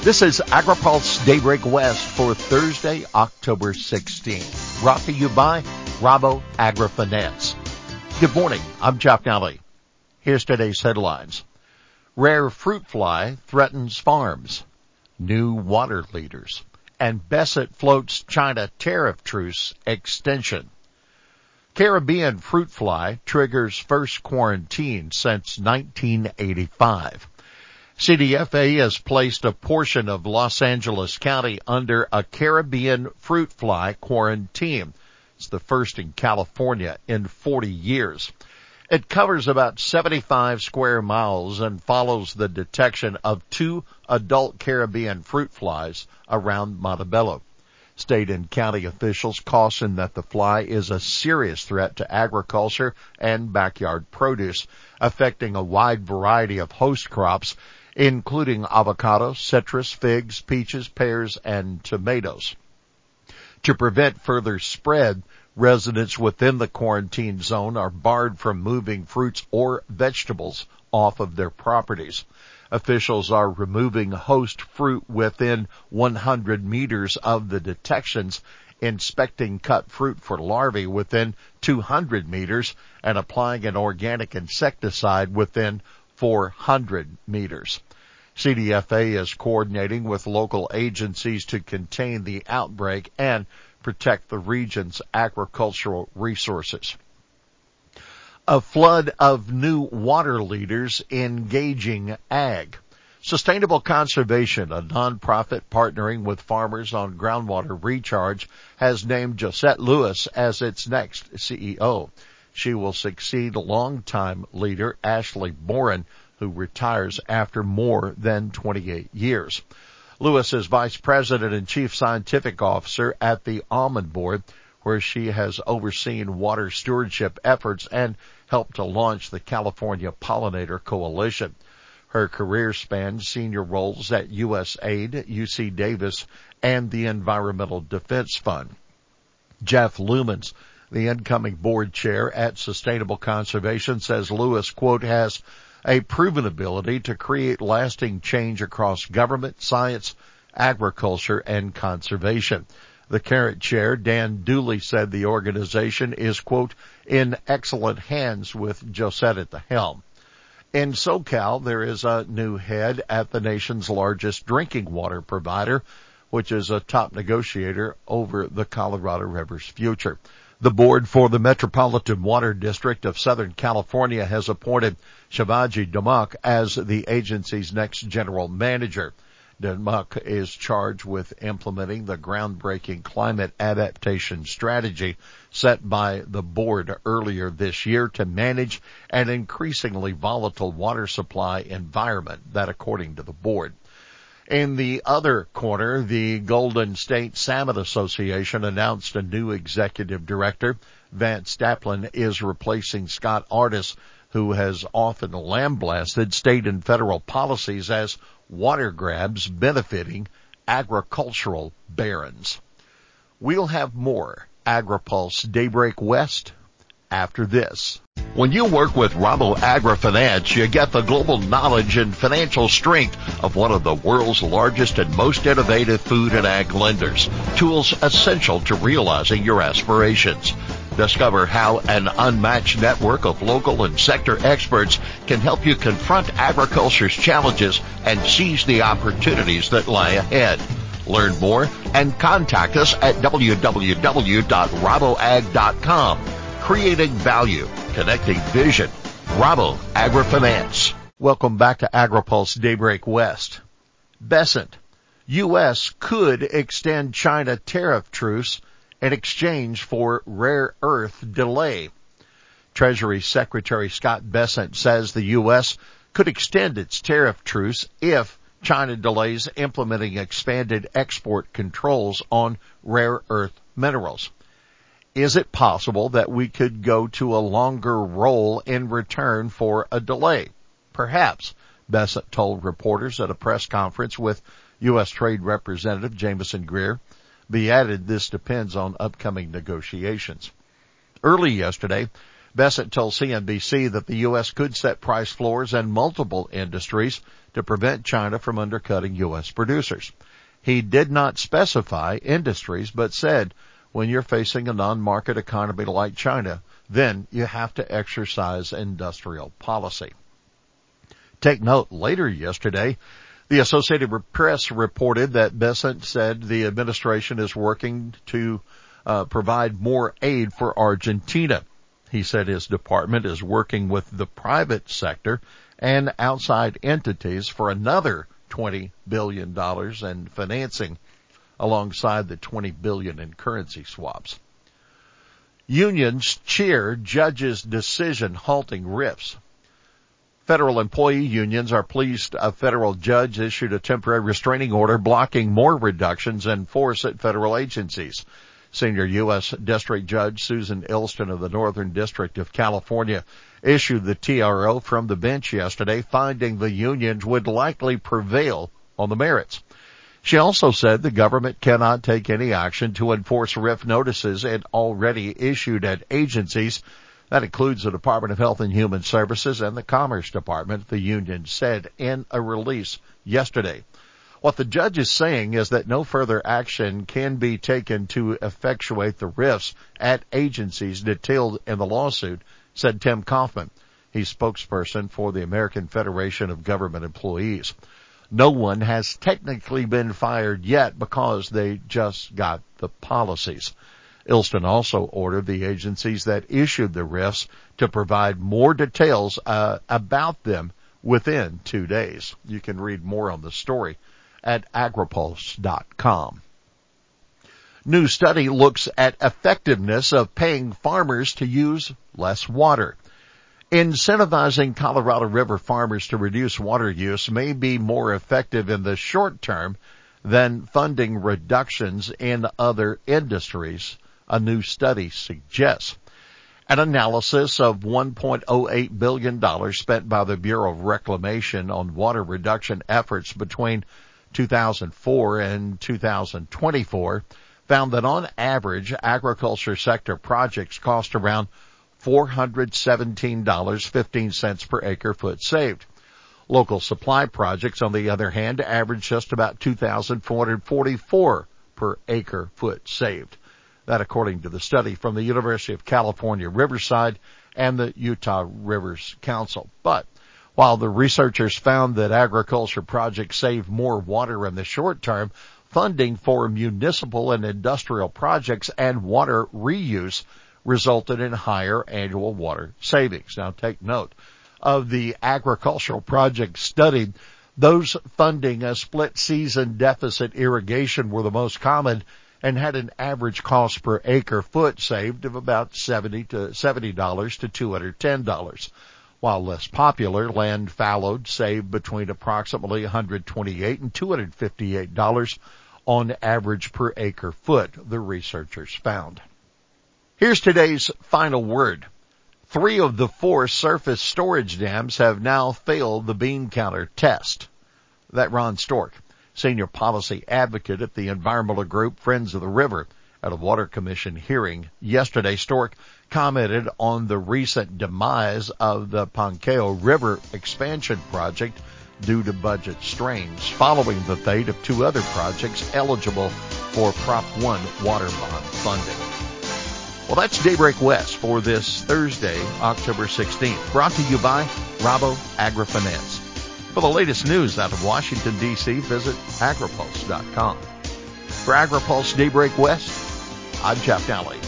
This is AgriPulse Daybreak West for Thursday, October 16th. Brought to you by Rabo AgriFinance. Good morning. I'm Jeff Nally. Here's today's headlines. Rare fruit fly threatens farms. New water leaders. And Bessent floats China tariff truce extension. Caribbean fruit fly triggers first quarantine since 1985. CDFA has placed a portion of Los Angeles County under a Caribbean fruit fly quarantine. It's the first in California in 40 years. It covers about 75 square miles and follows the detection of 2 adult Caribbean fruit flies around Montebello. State and county officials caution that the fly is a serious threat to agriculture and backyard produce, affecting a wide variety of host crops, including avocados, citrus, figs, peaches, pears, and tomatoes. To prevent further spread, residents within the quarantine zone are barred from moving fruits or vegetables off of their properties. Officials are removing host fruit within 100 meters of the detections, inspecting cut fruit for larvae within 200 meters, and applying an organic insecticide within 400 meters. CDFA is coordinating with local agencies to contain the outbreak and protect the region's agricultural resources. A flood of new water leaders engaging ag. Sustainable Conservation, a nonprofit partnering with farmers on groundwater recharge, has named Josette Lewis as its next CEO. She will succeed longtime leader Ashley Boren, who retires after more than 28 years. Lewis is Vice President and Chief Scientific Officer at the Almond Board, where she has overseen water stewardship efforts and helped to launch the California Pollinator Coalition. Her career spans senior roles at USAID, UC Davis, and the Environmental Defense Fund. Jeff Lumens, the incoming board chair at Sustainable Conservation, says Lewis, quote, has a proven ability to create lasting change across government, science, agriculture, and conservation. The current chair, Dan Dooley, said the organization is, quote, in excellent hands with Josette at the helm. In SoCal, there is a new head at the nation's largest drinking water provider, which is a top negotiator over the Colorado River's future. The board for the Metropolitan Water District of Southern California has appointed Shivaji Dhamak as the agency's next general manager. Dhamak is charged with implementing the groundbreaking climate adaptation strategy set by the board earlier this year to manage an increasingly volatile water supply environment, that according to the board. In the other corner, the Golden State Salmon Association announced a new executive director. Vance Staplin is replacing Scott Artis, who has often lambasted state and federal policies as water grabs benefiting agricultural barons. We'll have more AgriPulse Daybreak West after this. When you work with Rabo AgriFinance, you get the global knowledge and financial strength of one of the world's largest and most innovative food and ag lenders. Tools essential to realizing your aspirations. Discover how an unmatched network of local and sector experts can help you confront agriculture's challenges and seize the opportunities that lie ahead. Learn more and contact us at www.raboag.com. Creating value, connecting vision. Rabo AgriFinance. Welcome back to AgriPulse Daybreak West. Bessent. U.S. could extend China tariff truce in exchange for rare earth delay. Treasury Secretary Scott Bessent says the U.S. could extend its tariff truce if China delays implementing expanded export controls on rare earth minerals. Is it possible that we could go to a longer roll in return for a delay? Perhaps, Bessent told reporters at a press conference with U.S. Trade Representative Jameson Greer. Be added, this depends on upcoming negotiations. Early yesterday, Bessent told CNBC that the U.S. could set price floors in multiple industries to prevent China from undercutting U.S. producers. He did not specify industries, but said when you're facing a non-market economy like China, then you have to exercise industrial policy. Take note, later yesterday, the Associated Press reported that Bessent said the administration is working to provide more aid for Argentina. He said his department is working with the private sector and outside entities for another $20 billion in financing, alongside the $20 billion in currency swaps. Unions cheer judge's decision halting RIFs. Federal employee unions are pleased a federal judge issued a temporary restraining order blocking more reductions in force at federal agencies. Senior U.S. District Judge Susan Ilston of the Northern District of California issued the TRO from the bench yesterday, finding the unions would likely prevail on the merits. She also said the government cannot take any action to enforce RIF notices it already issued at agencies. That includes the Department of Health and Human Services and the Commerce Department, the union said in a release yesterday. What the judge is saying is that no further action can be taken to effectuate the RIFs at agencies detailed in the lawsuit, said Tim Kaufman. He's spokesperson for the American Federation of Government Employees. No one has technically been fired yet because they just got the policies. Ilston also ordered the agencies that issued the RIFs to provide more details about them within 2 days. You can read more on the story at agripulse.com. New study looks at effectiveness of paying farmers to use less water. Incentivizing Colorado River farmers to reduce water use may be more effective in the short term than funding reductions in other industries, a new study suggests. An analysis of $1.08 billion spent by the Bureau of Reclamation on water reduction efforts between 2004 and 2024 found that on average, agriculture sector projects cost around $417.15 per acre foot saved. Local supply projects, on the other hand, average just about $2,444 per acre foot saved. That according to the study from the University of California, Riverside and the Utah Rivers Council. But while the researchers found that agriculture projects save more water in the short term, funding for municipal and industrial projects and water reuse resulted in higher annual water savings. Now take note of the agricultural projects studied. Those funding a split season deficit irrigation were the most common and had an average cost per acre foot saved of about $70 to $210. While less popular, land fallowed saved between approximately $128 and $258 on average per acre foot, the researchers found. Here's today's final word. 3 of the 4 surface storage dams have now failed the bean counter test. That Ron Stork, senior policy advocate at the environmental group Friends of the River, at a Water Commission hearing yesterday. Stork commented on the recent demise of the Poncao River expansion project due to budget strains, following the fate of 2 other projects eligible for Prop 1 water bond funding. Well, that's Daybreak West for this Thursday, October 16th, brought to you by Rabo AgriFinance. For the latest news out of Washington, D.C., visit agripulse.com. For AgriPulse Daybreak West, I'm Jeff Nally.